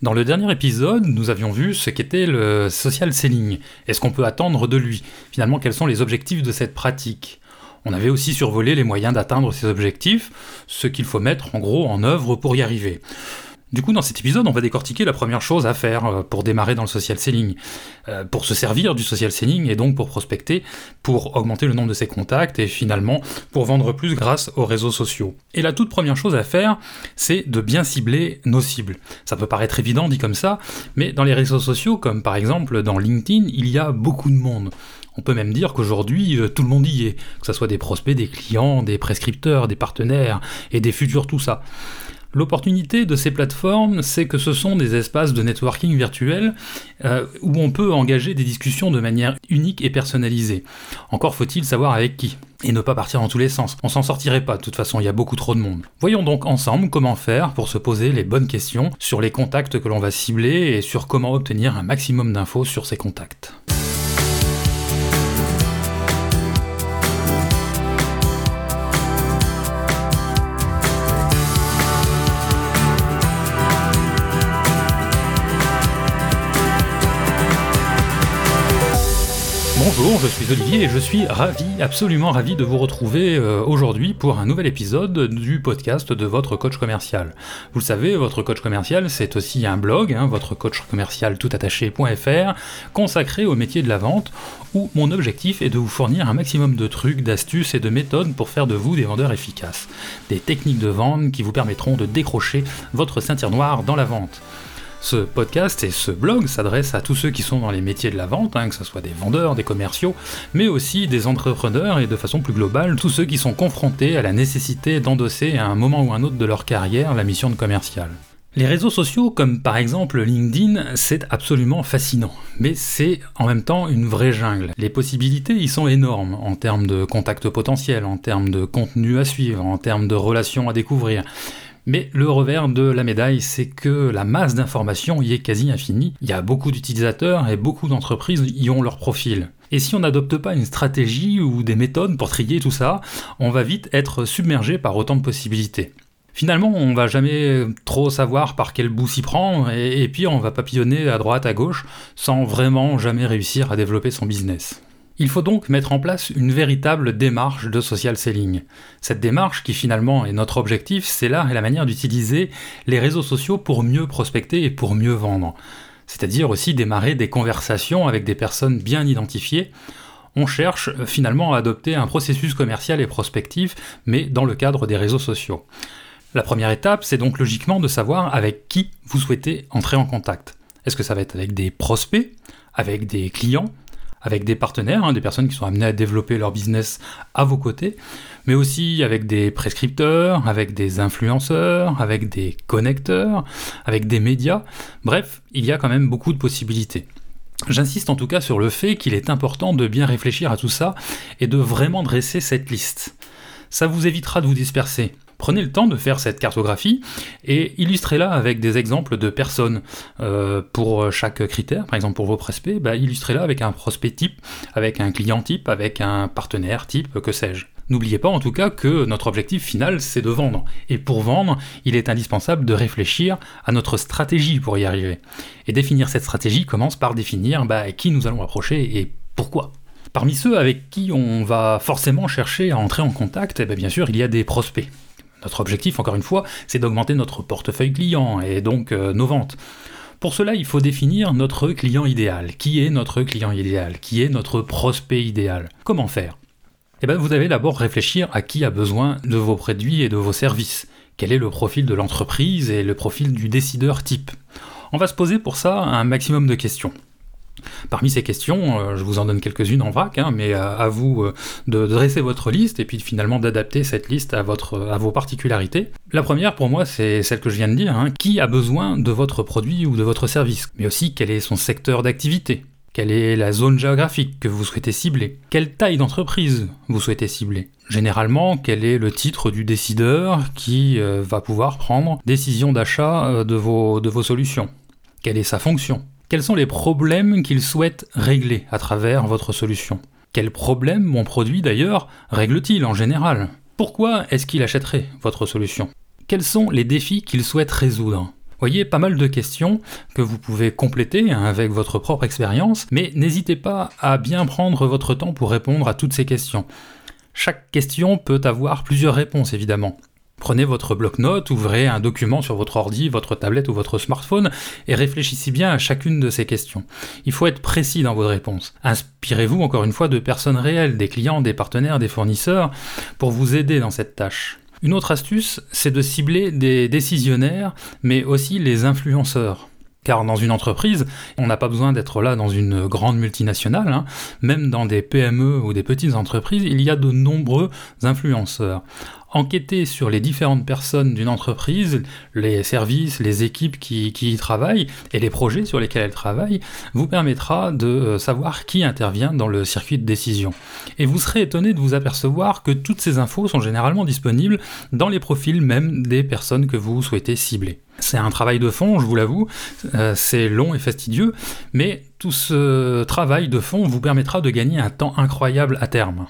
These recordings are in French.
Dans le dernier épisode, nous avions vu ce qu'était le social selling et ce qu'on peut attendre de lui. Finalement, quels sont les objectifs de cette pratique ? On avait aussi survolé les moyens d'atteindre ces objectifs, ce qu'il faut mettre en gros en œuvre pour y arriver. Du coup, dans cet épisode, on va décortiquer la première chose à faire pour démarrer dans le social selling, pour se servir du social selling et donc pour prospecter, pour augmenter le nombre de ses contacts et finalement pour vendre plus grâce aux réseaux sociaux. Et la toute première chose à faire, c'est de bien cibler nos cibles. Ça peut paraître évident dit comme ça, mais dans les réseaux sociaux, comme par exemple dans LinkedIn, il y a beaucoup de monde. On peut même dire qu'aujourd'hui, tout le monde y est, que ce soit des prospects, des clients, des prescripteurs, des partenaires et des futurs, tout ça. L'opportunité de ces plateformes, c'est que ce sont des espaces de networking virtuel où on peut engager des discussions de manière unique et personnalisée. Encore faut-il savoir avec qui, et ne pas partir dans tous les sens. On s'en sortirait pas, de toute façon, il y a beaucoup trop de monde. Voyons donc ensemble comment faire pour se poser les bonnes questions sur les contacts que l'on va cibler et sur comment obtenir un maximum d'infos sur ces contacts. Bonjour, je suis Olivier et je suis absolument ravi de vous retrouver aujourd'hui pour un nouvel épisode du podcast de votre coach commercial. Vous le savez, votre coach commercial, c'est aussi un blog, votre coachcommercial toutattaché.fr, consacré au métier de la vente, où mon objectif est de vous fournir un maximum de trucs, d'astuces et de méthodes pour faire de vous des vendeurs efficaces. Des techniques de vente qui vous permettront de décrocher votre ceinture noire dans la vente. Ce podcast et ce blog s'adressent à tous ceux qui sont dans les métiers de la vente, que ce soit des vendeurs, des commerciaux, mais aussi des entrepreneurs et de façon plus globale, tous ceux qui sont confrontés à la nécessité d'endosser à un moment ou un autre de leur carrière la mission de commercial. Les réseaux sociaux, comme par exemple LinkedIn, c'est absolument fascinant, mais c'est en même temps une vraie jungle. Les possibilités y sont énormes, en termes de contacts potentiels, en termes de contenu à suivre, en termes de relations à découvrir. Mais le revers de la médaille, c'est que la masse d'informations y est quasi infinie. Il y a beaucoup d'utilisateurs et beaucoup d'entreprises y ont leur profil. Et si on n'adopte pas une stratégie ou des méthodes pour trier tout ça, on va vite être submergé par autant de possibilités. Finalement, on va jamais trop savoir par quel bout s'y prendre, et puis on va papillonner à droite, à gauche, sans vraiment jamais réussir à développer son business. Il faut donc mettre en place une véritable démarche de social selling. Cette démarche, qui finalement est notre objectif, c'est l'art et la manière d'utiliser les réseaux sociaux pour mieux prospecter et pour mieux vendre. C'est-à-dire aussi démarrer des conversations avec des personnes bien identifiées. On cherche finalement à adopter un processus commercial et prospectif, mais dans le cadre des réseaux sociaux. La première étape, c'est donc logiquement de savoir avec qui vous souhaitez entrer en contact. Est-ce que ça va être avec des prospects, avec des clients, avec des partenaires, des personnes qui sont amenées à développer leur business à vos côtés, mais aussi avec des prescripteurs, avec des influenceurs, avec des connecteurs, avec des médias. Bref, il y a quand même beaucoup de possibilités. J'insiste en tout cas sur le fait qu'il est important de bien réfléchir à tout ça et de vraiment dresser cette liste. Ça vous évitera de vous disperser. Prenez le temps de faire cette cartographie et illustrez-la avec des exemples de personnes. Pour chaque critère, par exemple pour vos prospects, illustrez-la avec un prospect type, avec un client type, avec un partenaire type, que sais-je. N'oubliez pas en tout cas que notre objectif final, c'est de vendre. Et pour vendre, il est indispensable de réfléchir à notre stratégie pour y arriver. Et définir cette stratégie commence par définir qui nous allons approcher et pourquoi. Parmi ceux avec qui on va forcément chercher à entrer en contact, bien sûr, il y a des prospects. Notre objectif, encore une fois, c'est d'augmenter notre portefeuille client et donc nos ventes. Pour cela, il faut définir notre client idéal. Qui est notre client idéal ? Qui est notre prospect idéal ? Comment faire ? Vous allez d'abord réfléchir à qui a besoin de vos produits et de vos services. Quel est le profil de l'entreprise et le profil du décideur type ? On va se poser pour ça un maximum de questions. Parmi ces questions, je vous en donne quelques-unes en vrac, mais à vous de dresser votre liste et puis finalement d'adapter cette liste à vos particularités. La première pour moi c'est celle que je viens de dire, qui a besoin de votre produit ou de votre service, mais aussi quel est son secteur d'activité, quelle est la zone géographique que vous souhaitez cibler, quelle taille d'entreprise vous souhaitez cibler. Généralement, quel est le titre du décideur qui va pouvoir prendre décision d'achat de vos solutions, quelle est sa fonction. Quels sont les problèmes qu'il souhaite régler à travers votre solution ? Quels problèmes mon produit d'ailleurs règle-t-il en général ? Pourquoi est-ce qu'il achèterait votre solution ? Quels sont les défis qu'il souhaite résoudre ? Voyez, pas mal de questions que vous pouvez compléter avec votre propre expérience, mais n'hésitez pas à bien prendre votre temps pour répondre à toutes ces questions. Chaque question peut avoir plusieurs réponses, évidemment. Prenez votre bloc-notes, ouvrez un document sur votre ordi, votre tablette ou votre smartphone et réfléchissez bien à chacune de ces questions. Il faut être précis dans vos réponses. Inspirez-vous encore une fois de personnes réelles, des clients, des partenaires, des fournisseurs, pour vous aider dans cette tâche. Une autre astuce, c'est de cibler des décisionnaires, mais aussi les influenceurs. Car dans une entreprise, on n'a pas besoin d'être là dans une grande multinationale, Même dans des PME ou des petites entreprises, il y a de nombreux influenceurs. Enquêter sur les différentes personnes d'une entreprise, les services, les équipes qui y travaillent et les projets sur lesquels elles travaillent, vous permettra de savoir qui intervient dans le circuit de décision. Et vous serez étonné de vous apercevoir que toutes ces infos sont généralement disponibles dans les profils même des personnes que vous souhaitez cibler. C'est un travail de fond, je vous l'avoue, c'est long et fastidieux, mais tout ce travail de fond vous permettra de gagner un temps incroyable à terme.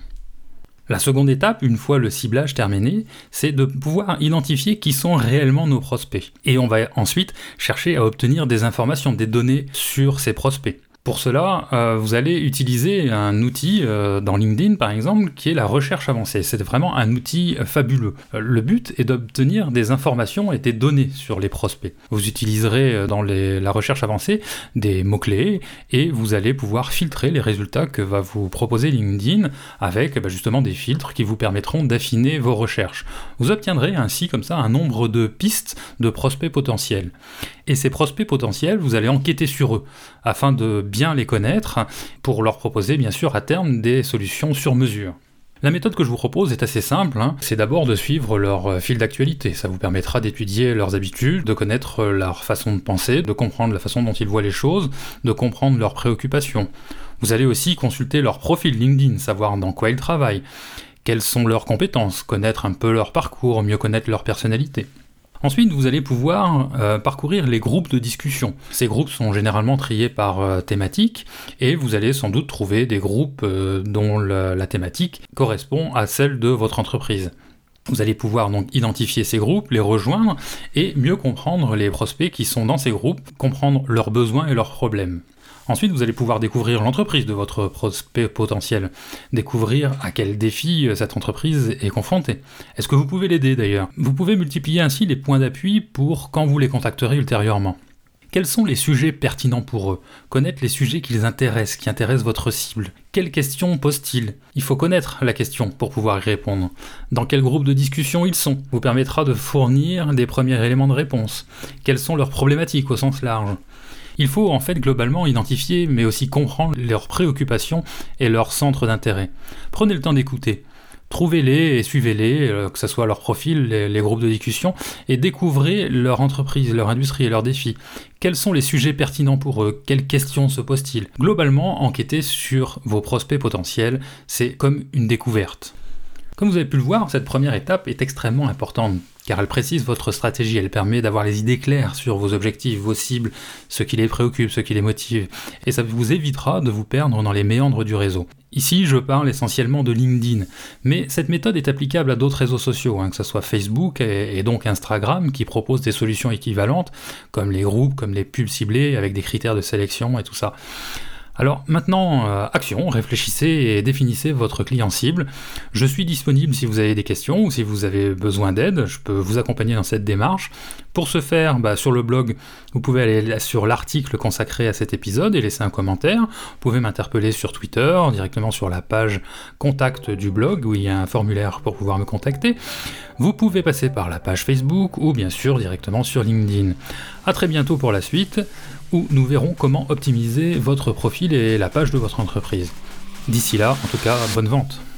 La seconde étape, une fois le ciblage terminé, c'est de pouvoir identifier qui sont réellement nos prospects. Et on va ensuite chercher à obtenir des informations, des données sur ces prospects. Pour cela, vous allez utiliser un outil dans LinkedIn par exemple qui est la recherche avancée. C'est vraiment un outil fabuleux. Le but est d'obtenir des informations et des données sur les prospects. Vous utiliserez dans la recherche avancée des mots-clés et vous allez pouvoir filtrer les résultats que va vous proposer LinkedIn avec justement des filtres qui vous permettront d'affiner vos recherches. Vous obtiendrez ainsi comme ça un nombre de pistes de prospects potentiels. Et ces prospects potentiels, vous allez enquêter sur eux afin de bien les connaître pour leur proposer bien sûr à terme des solutions sur mesure. La méthode que je vous propose est assez simple, c'est d'abord de suivre leur fil d'actualité. Ça vous permettra d'étudier leurs habitudes, de connaître leur façon de penser, de comprendre la façon dont ils voient les choses, de comprendre leurs préoccupations. Vous allez aussi consulter leur profil LinkedIn, savoir dans quoi ils travaillent, quelles sont leurs compétences, connaître un peu leur parcours, mieux connaître leur personnalité. Ensuite, vous allez pouvoir parcourir les groupes de discussion. Ces groupes sont généralement triés par thématique et vous allez sans doute trouver des groupes dont la thématique correspond à celle de votre entreprise. Vous allez pouvoir donc identifier ces groupes, les rejoindre et mieux comprendre les prospects qui sont dans ces groupes, comprendre leurs besoins et leurs problèmes. Ensuite, vous allez pouvoir découvrir l'entreprise de votre prospect potentiel, découvrir à quels défis cette entreprise est confrontée. Est-ce que vous pouvez l'aider d'ailleurs ? Vous pouvez multiplier ainsi les points d'appui pour quand vous les contacterez ultérieurement. Quels sont les sujets pertinents pour eux ? Connaître les sujets qui les intéressent, qui intéressent votre cible. Quelles questions posent-ils ? Il faut connaître la question pour pouvoir y répondre. Dans quel groupe de discussion ils sont ? Vous permettra de fournir des premiers éléments de réponse. Quelles sont leurs problématiques au sens large ? Il faut en fait globalement identifier mais aussi comprendre leurs préoccupations et leurs centres d'intérêt. Prenez le temps d'écouter. Trouvez-les et suivez-les, que ce soit leur profil, les groupes de discussion, et découvrez leur entreprise, leur industrie et leurs défis. Quels sont les sujets pertinents pour eux ? Quelles questions se posent-ils ? Globalement, enquêter sur vos prospects potentiels, c'est comme une découverte. Comme vous avez pu le voir, cette première étape est extrêmement importante, car elle précise votre stratégie, elle permet d'avoir les idées claires sur vos objectifs, vos cibles, ce qui les préoccupe, ce qui les motive, et ça vous évitera de vous perdre dans les méandres du réseau. Ici, je parle essentiellement de LinkedIn, mais cette méthode est applicable à d'autres réseaux sociaux, que ce soit Facebook et donc Instagram, qui proposent des solutions équivalentes, comme les groupes, comme les pubs ciblées, avec des critères de sélection et tout ça. Alors maintenant, action, réfléchissez et définissez votre client cible. Je suis disponible si vous avez des questions ou si vous avez besoin d'aide, je peux vous accompagner dans cette démarche. Pour ce faire, sur le blog, vous pouvez aller sur l'article consacré à cet épisode et laisser un commentaire. Vous pouvez m'interpeller sur Twitter, directement sur la page contact du blog où il y a un formulaire pour pouvoir me contacter. Vous pouvez passer par la page Facebook ou bien sûr directement sur LinkedIn. A très bientôt pour la suite, où nous verrons comment optimiser votre profil et la page de votre entreprise. D'ici là, en tout cas, bonne vente.